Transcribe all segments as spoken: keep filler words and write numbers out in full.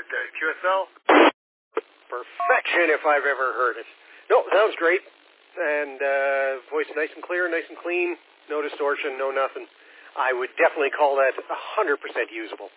uh, Q S L? Perfection, if I've ever heard it. No, sounds great. And uh, voice nice and clear, nice and clean, no distortion, no nothing. I would definitely call that one hundred percent usable.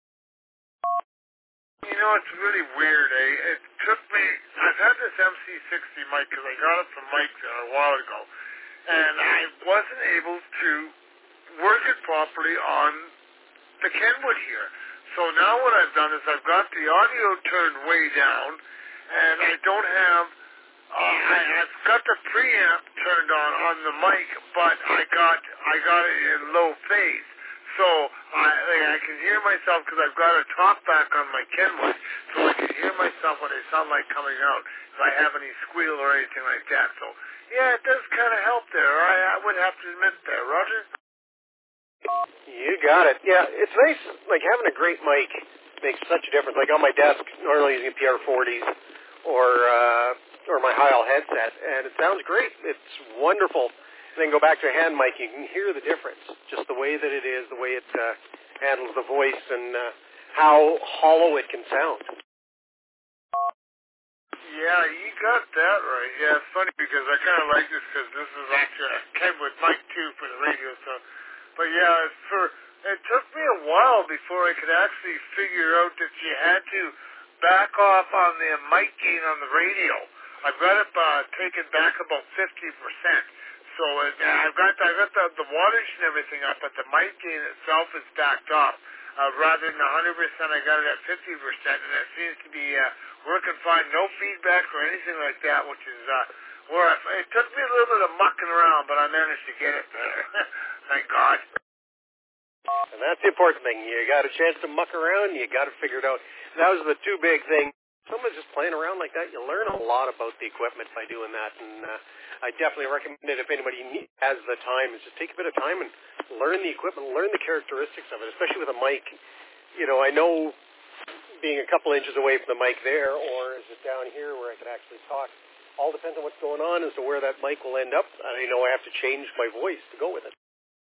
You know, it's really weird, eh? It took me, I've had this M C sixty mic because I got it from Mike there a while ago, and I wasn't able to work it properly on the Kenwood here. So now what I've done is I've got the audio turned way down, and I don't have, uh, I, I've got the preamp turned on on the mic, but I got I got it in low phase. So I, I can hear myself because I've got a talk back on my Kenwood, so I can hear myself what I sound like coming out if I have any squeal or anything like that. So yeah, it does kind of help there. I, I would have to admit there, Roger. You got it. Yeah, it's nice. Like having a great mic makes such a difference. Like on my desk, normally using P R forties or uh, or my Heil headset, and it sounds great. It's wonderful. And then go back to a hand mic, you can hear the difference, just the way that it is, the way it uh, handles the voice, and uh, how hollow it can sound. Yeah, you got that right. Yeah, it's funny because I kind of like this because this is actually a Kenwood mic too for the radio. So, but yeah, it's for it took me a while before I could actually figure out that you had to back off on the mic gain on the radio. I've got it uh, taken back about fifty percent. So it, I've got I've got the, the wattage and everything up, but the mic gain itself is backed off. Uh, rather than one hundred percent, I got it at fifty percent, and it seems to be uh, working fine. No feedback or anything like that, which is uh, where I, it took me a little bit of mucking around, but I managed to get it there. Thank God. And that's the important thing. You got a chance to muck around, you got to figure it out. And that was the two big things. Someone's just playing around like that, you learn a lot about the equipment by doing that, and uh, I definitely recommend it if anybody has the time, is just take a bit of time and learn the equipment, learn the characteristics of it, especially with a mic. You know, I know being a couple inches away from the mic there, or is it down here where I could actually talk, all depends on what's going on as to where that mic will end up. I know I have to change my voice to go with it.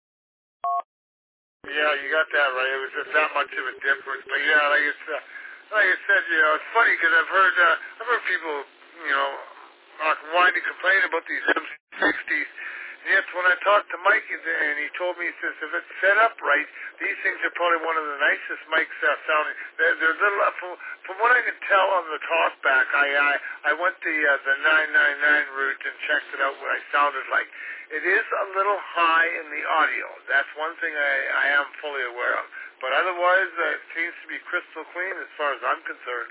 Yeah, you got that right. It was just that much of a difference. But yeah, like it's, uh, like I said, you know, it's funny because I've heard, uh, I've heard people, you know, uh, whine and complain about these M C sixties. And yet, when I talked to Mike, and he told me, he says, if it's set up right, these things are probably one of the nicest mics uh, sounding. They're, they're little, uh, from, from what I can tell on the talkback, I I, I went the uh, the nine nine nine route and checked it out what I sounded like. It is a little high in the audio. That's one thing I, I am fully aware of. But otherwise, uh, it seems to be crystal clean as far as I'm concerned.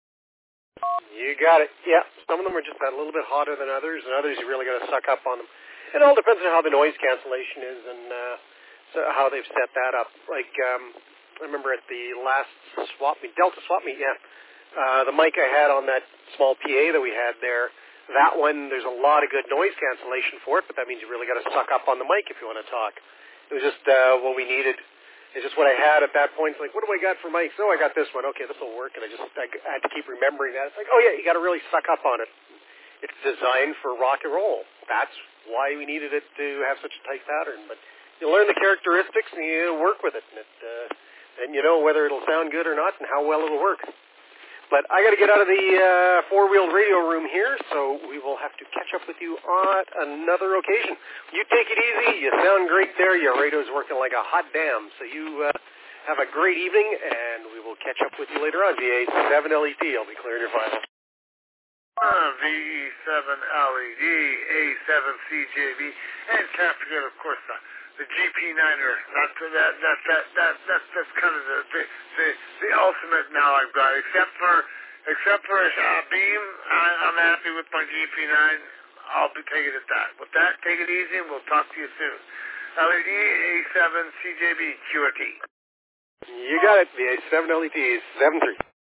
You got it. Yeah, some of them are just a little bit hotter than others, and others you really got to suck up on them. It all depends on how the noise cancellation is and uh, so how they've set that up. Like, um, I remember at the last swap meet, Delta swap meet, yeah, uh, the mic I had on that small P A that we had there, that one, there's a lot of good noise cancellation for it, but that means you really got to suck up on the mic if you want to talk. It was just uh, what we needed. It's just what I had at that point. It's like, what do I got for mics? Oh, I got this one. Okay, this will work. And I just I had to keep remembering that. It's like, oh, yeah, you got to really suck up on it. It's designed for rock and roll. That's why we needed it to have such a tight pattern. But you learn the characteristics and you work with it. And, it, uh, and you know whether it'll sound good or not and how well it'll work. But I got to get out of the uh, four-wheeled radio room here, so we will have to catch up with you on another occasion. You take it easy. You sound great there. Your radio's working like a hot damn. So you uh, have a great evening, and we will catch up with you later on. V A seven L E T. I'll be clearing your file. Uh, V E seven L E D, A seven C J B, and can't forget, of course, the, the G P niner. That's that that that that, that that's that's kind of the the, the the ultimate now I've got. Except for except for uh, Beam, I, I'm happy with my G P nine. I'll be taking it that. With that, take it easy, and we'll talk to you soon. L E D, A seven C J B, Q R T. You got it. V A seven L E T, seven three.